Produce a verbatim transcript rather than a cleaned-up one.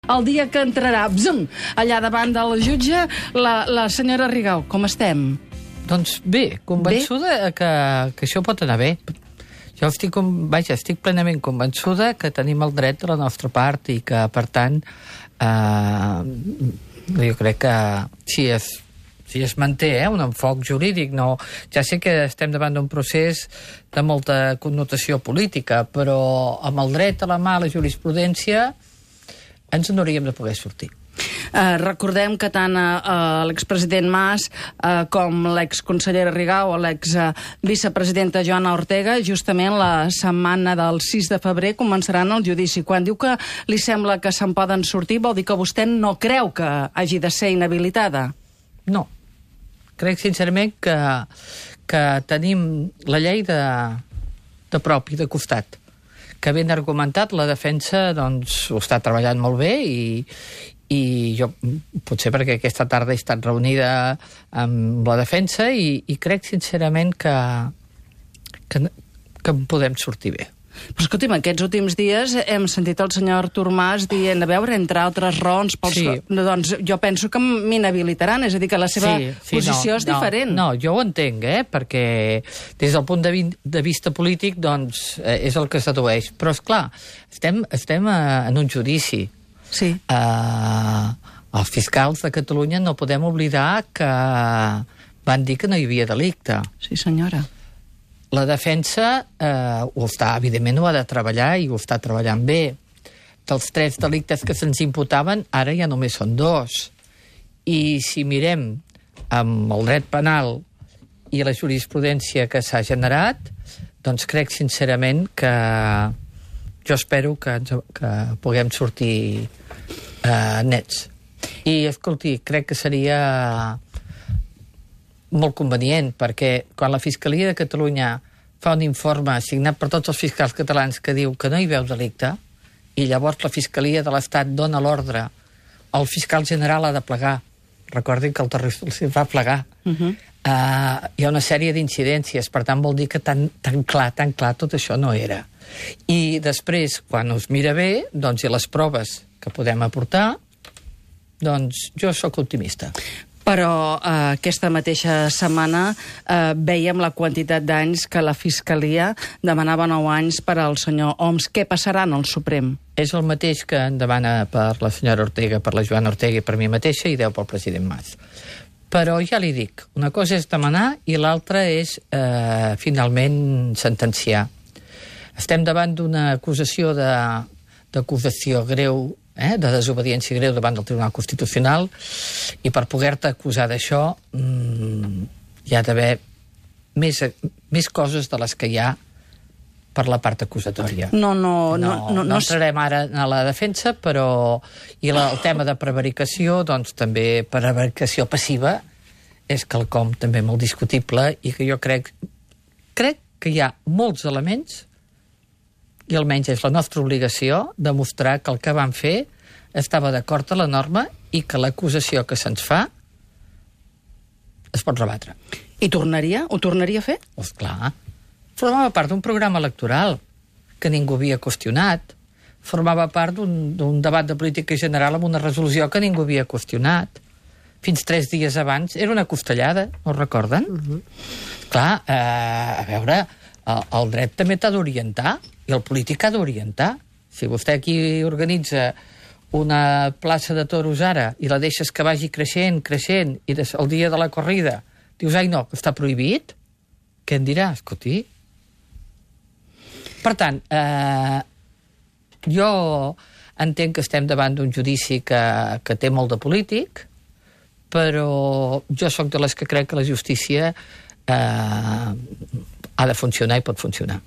El dia que entrarà, bzum, allà davant del jutge, la, la senyora Rigau, com estem? Doncs bé, convençuda bé? Que, que això pot anar bé. Jo estic, vaja, estic plenament convençuda que tenim el dret de la nostra part i que, per tant, eh, jo crec que si es, si es manté eh, un enfoc jurídic, no, ja sé que estem davant d'un procés de molta connotació política, però amb el dret a la mà, la jurisprudència, ens n'hauríem de poder sortir. Uh, recordem que tant uh, l'expresident Mas uh, com l'exconsellera Rigau o l'exvicepresidenta Joana Ortega justament la setmana del sis de febrer començaran el judici. Quan diu que li sembla que se'n poden sortir, vol dir que vostè no creu que hagi de ser inhabilitada? No. Crec sincerament que, que tenim la llei de, de prop i de costat, que ben argumentat la defensa doncs, ho està treballant molt bé i, i jo, potser perquè aquesta tarda he estat reunida amb la defensa i, i crec sincerament que, que, que en podem sortir bé. Però escolti'm, aquests últims dies hem sentit el senyor Artur Mas dient, a veure, entre altres raons, pels... sí. doncs jo penso que m'inhabilitaran, és a dir, que la seva sí, sí, posició no, és diferent. No, no, jo ho entenc, eh, perquè des del punt de, vi de vista polític, doncs, eh, és el que s'adueix. Però, esclar, estem, estem eh, en un judici. Sí. Uh, els fiscals de Catalunya no podem oblidar que van dir que no hi havia delicte. Sí, senyora. La defensa eh, ho està, evidentment ho ha de treballar i ho està treballant bé. Dels tres delictes que se'ns imputaven, ara ja només són dos. I si mirem amb el dret penal i la jurisprudència que s'ha generat, doncs crec sincerament que jo espero que, ens, que puguem sortir eh, nets. I, escolti, crec que seria molt convenient, perquè quan la Fiscalia de Catalunya fa un informe signat per tots els fiscals catalans que diu que no hi veu delicte, i llavors la Fiscalia de l'Estat dona l'ordre, el fiscal general ha de plegar. Recordin que el terrorista va plegar. Uh -huh. uh, hi ha una sèrie d'incidències, per tant vol dir que tan, tan clar, tan clar tot això no era. I després, quan us mira bé, doncs, i les proves que podem aportar, doncs jo sóc optimista. Però eh, aquesta mateixa setmana eh, veiem la quantitat d'anys que la Fiscalia demanava nou anys per al senyor Homs. Què passarà en el Suprem? És el mateix que en demana per la senyora Ortega, per la Joana Ortega i per mi mateixa, i deu pel president Mas. Però ja li dic, una cosa és demanar i l'altra és eh, finalment sentenciar. Estem davant d'una acusació de, d'acusació greu, eh, de desobediència greu davant del Tribunal Constitucional, i per poder-te acusar d'això mmm, hi ha d'haver més, més coses de les que hi ha per la part acusatòria. No, no, no, no, no, no entrarem ara a la defensa, però i la, el tema de prevaricació, doncs també prevaricació passiva és quelcom també molt discutible i que jo crec crec que hi ha molts elements i almenys és la nostra obligació demostrar que el que van fer estava d'acord a la norma i que l'acusació que se'ns fa es pot rebatre. I tornaria? Ho tornaria a fer? Doncs clar. Formava part d'un programa electoral que ningú havia qüestionat. Formava part d'un debat de política general amb una resolució que ningú havia qüestionat. Fins tres dies abans era una costellada, no ho recorden? Uh-huh. Clar, eh, a veure, el, el dret també t'ha d'orientar i el polític ha d'orientar. Si vostè aquí organitza una plaça de toros ara i la deixes que vagi creixent, creixent, i des, el dia de la corrida dius, ai no, que està prohibit, què en dirà? Escolti. Per tant, eh, jo entenc que estem davant d'un judici que, que té molt de polític, però jo sóc de les que crec que la justícia eh, ha de funcionar i pot funcionar.